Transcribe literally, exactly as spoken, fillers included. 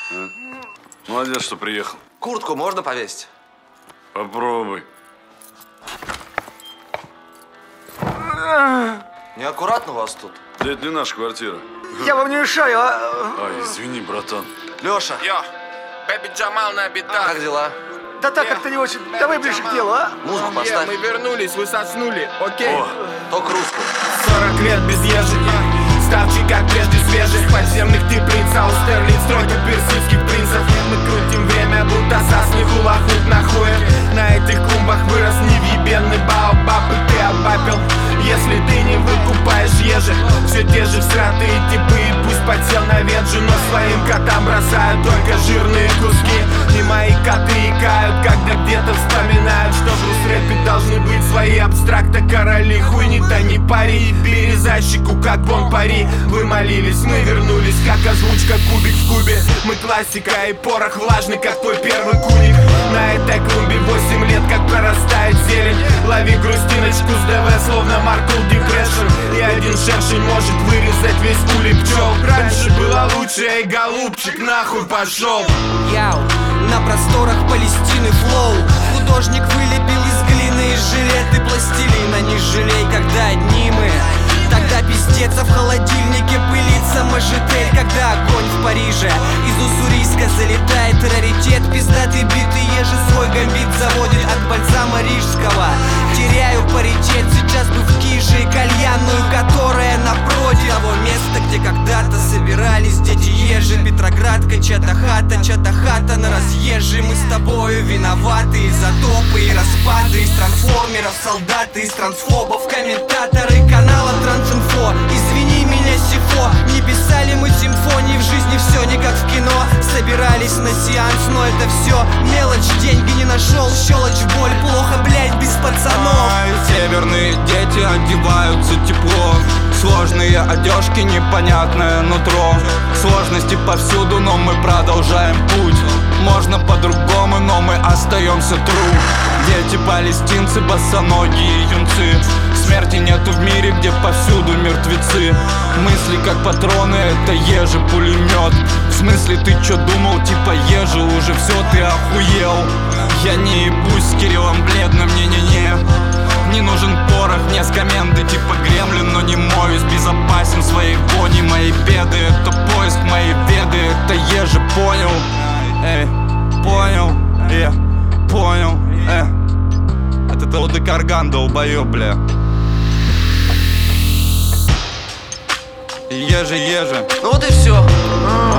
А? Молодец, что приехал. Куртку можно повесить? Попробуй. Неаккуратно у вас тут. Да это не наша квартира. Я вам не мешаю, а? Ай, извини, братан. Леша, Йо, Бэби Джамал на битах. как дела? Да так как-то не очень. Давай ближе к делу, а? Музыку Е, поставь. мы вернулись, вы соснули, окей? О, Только русскую. сорок лет без ежика, ставчи как прежде свежих. Подземных ты принц, Аустерлиц, стройка персидских принцев. Мы крутим время, будто сосны хула-хуп на хуе. На этих клумбах вырос невъебенный баобаб, и ты обапил. Если ты не выкупаешь ежик, все те же всратые типы, и пусть подсел на веджу, но своим котам бросают только жирные куски. И мои коты икают, когда где-то вспоминают, что в рус-рэпе должны быть свои абстракта короли. Хуй не тони, пари, и бери за щеку, как бон пари. Вы молились, мы вернулись, как озвучка кубик в кубе. Мы классика и порох влажный, как твой первый куник. На этой клумбе восемь лет, как прорастает зелень. Лови грустиночку с ДВ, словно Маркл Депрешн. И один шершень может вырезать весь улей пчел. Раньше было лучше, эй, голубчик, нахуй пошел. Яу, на просторах Палестины флоу. Художник вылепил из глины, из жилеты пластилина. Не жалей, когда одни мы. Тогда пиздец, а в холодильнике пылится мажетель. Когда огонь в Париже из уссурийска залетает раритет. Пиздатый битый ежи свой гамбит заводит от бальзама рижского. Теряю паритет, сейчас бы в Киже и кальянную, которая напротив того места, где когда-то собирались дети ежи. Петроградка, чья-то хата, чья-то хата на разъезжей. Мы с тобою виноваты из затопы и распады, из трансформеров солдаты, из трансфобов комментаторы канала Трансинфо. Извини меня, Сифо, не писали мы симфонии, в жизни все не как в кино. Собирались на сеанс, но это все мелочь, деньги не нашел, щелочь, боль, плохо, блять, без пацанов. Северные дети одеваются тепло, сложные одежки, непонятное нутро. Сложности повсюду, но мы продолжаем путь. Можно по-другому, но мы остаемся true. Дети палестинцы, босоногие юнцы. Смерти нету в мире, где повсюду мертвецы. Мысли как патроны, это ежи пулемет. В смысле, ты чё думал, типа ежи, уже все, ты охуел. Я не ебусь с Кириллом бледным, не-не-не. Не нужен порох, мне с коменды типа гремлин, но не моюсь, безопасен в своей вони. Мои беды, это поиск, мои веды, это ежи, понял? Эй, понял, э, понял, э. Это Талды Карган, долбоёб, бля. Ежи, ежи. Ну вот и все.